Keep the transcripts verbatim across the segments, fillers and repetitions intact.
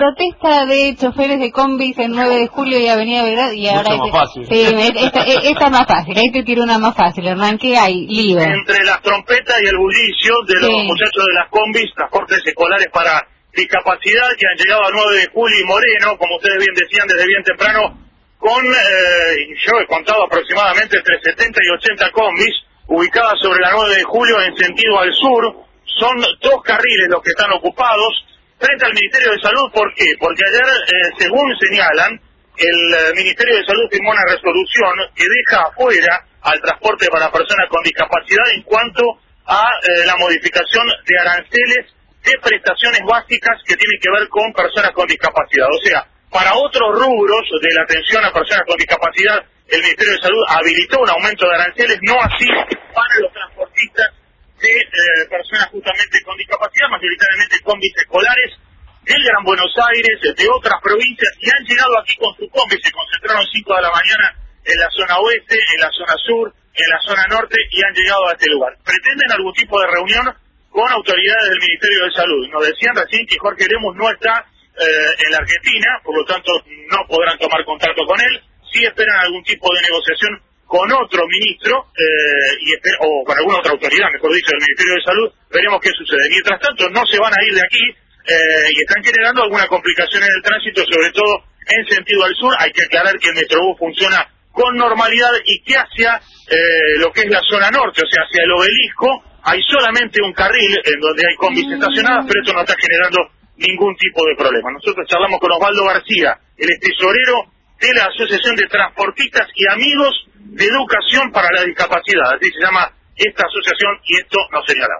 protesta de choferes de combis en nueve de julio y Avenida Belgrano y ahora... Mucho más fácil. Sí, esta, esta es más fácil, ahí te tiro una más fácil, Hernán, ¿qué hay? Lío. Entre las trompetas y el bullicio de los Sí. muchachos de las combis, transportes escolares para discapacidad, que han llegado a nueve de julio y Moreno, como ustedes bien decían, desde bien temprano, con, eh, yo he contado aproximadamente entre setenta y ochenta combis, ubicadas sobre la nueve de julio en sentido al sur. Son dos carriles los que están ocupados frente al Ministerio de Salud. ¿Por qué? Porque ayer, eh, según señalan, el eh, Ministerio de Salud firmó una resolución que deja afuera al transporte para personas con discapacidad en cuanto a eh, la modificación de aranceles de prestaciones básicas que tienen que ver con personas con discapacidad. O sea, para otros rubros de la atención a personas con discapacidad, el Ministerio de Salud habilitó un aumento de aranceles, no así para los transportistas de eh, personas justamente con discapacidad, mayoritariamente combis escolares del Gran Buenos Aires, de otras provincias, y han llegado aquí con su combi. Se concentraron cinco de la mañana en la zona oeste, en la zona sur, en la zona norte, y han llegado a este lugar. Pretenden algún tipo de reunión con autoridades del Ministerio de Salud. Nos decían recién que Jorge Lemus no está eh, en la Argentina, por lo tanto no podrán tomar contacto con él. Sí esperan algún tipo de negociación con otro ministro, eh, y esper o con alguna otra autoridad, mejor dicho, del Ministerio de Salud. Veremos qué sucede. Mientras tanto, no se van a ir de aquí, eh, y están generando alguna complicación en el tránsito, sobre todo en sentido al sur. Hay que aclarar que el Metrobús funciona con normalidad y que hacia eh, lo que es la zona norte, o sea, hacia el Obelisco, hay solamente un carril en donde hay combis estacionadas, pero esto no está generando ningún tipo de problema. Nosotros charlamos con Osvaldo García, el tesorero de la Asociación de Transportistas y Amigos de Educación para la Discapacidad, así se llama esta asociación, y esto nos señala.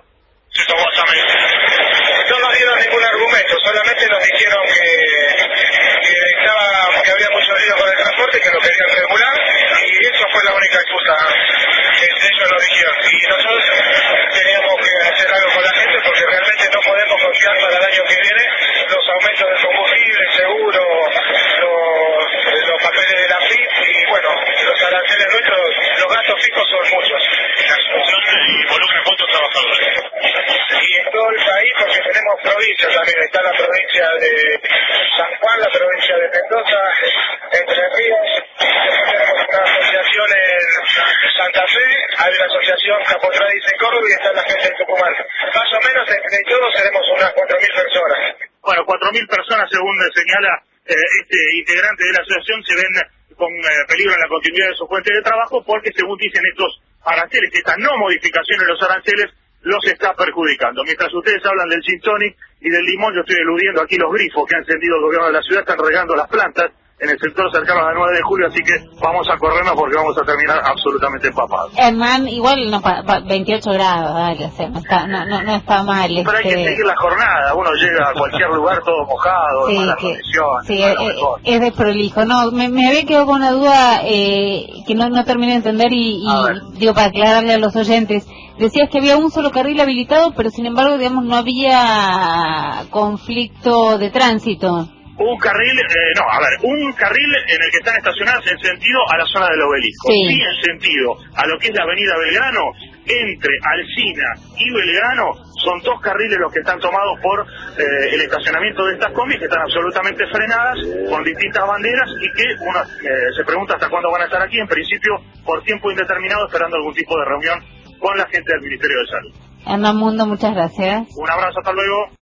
No nos dieron ningún argumento, solamente nos dijeron que, que, estaba, que había mucho lío con el transporte, que lo querían regular, y eso fue la única excusa que ellos nos dijeron. Y nosotros teníamos que hacer algo con la gente, porque realmente no podemos confiar para el año que viene los aumentos del combustible, el seguro, los, los papeles de la F I P, y bueno, los aranceles nuestros, los gastos fijos son muchos. La asociación involucra cuántos trabajadores. Y en todo el país, porque tenemos provincias también, está la provincia de San Juan, la provincia de Mendoza, Entre Ríos, tenemos una asociación en Santa Fe, hay una asociación Capotradice y Córdoba, y está la gente de Tucumán. Más o menos entre todos seremos unas cuatro mil personas. Bueno, cuatro mil personas, según señala eh, este integrante de la asociación, se ven con eh, peligro en la continuidad de su fuente de trabajo, porque según dicen estos aranceles, esta no modificación en los aranceles los está perjudicando. Mientras ustedes hablan del gin tonic y del limón, yo estoy eludiendo aquí los grifos que ha encendido el gobierno de la ciudad. Están regando las plantas en el sector cercano a la nueve de julio, así que vamos a corrernos porque vamos a terminar absolutamente empapados. Hernán, igual no, veintiocho grados, dale, o sea, no está, no, no, no está mal. Pero este... hay que seguir la jornada, uno llega a cualquier lugar todo mojado, sí, en malas que, condiciones. sí, es, es desprolijo. No, me, me había quedado con una duda eh, que no, no terminé de entender y, y digo, para aclararle a los oyentes. Decías que había un solo carril habilitado, pero sin embargo, digamos, no había conflicto de tránsito. Un carril, eh, no, a ver, un carril en el que están estacionados en sentido a la zona del Obelisco. Sí. Sí, en sentido a lo que es la avenida Belgrano, entre Alsina y Belgrano, son dos carriles los que están tomados por eh, el estacionamiento de estas combis, que están absolutamente frenadas, con distintas banderas, y que uno eh, se pregunta hasta cuándo van a estar aquí, en principio por tiempo indeterminado, esperando algún tipo de reunión con la gente del Ministerio de Salud. Hernán Mundo, muchas gracias. Un abrazo, hasta luego.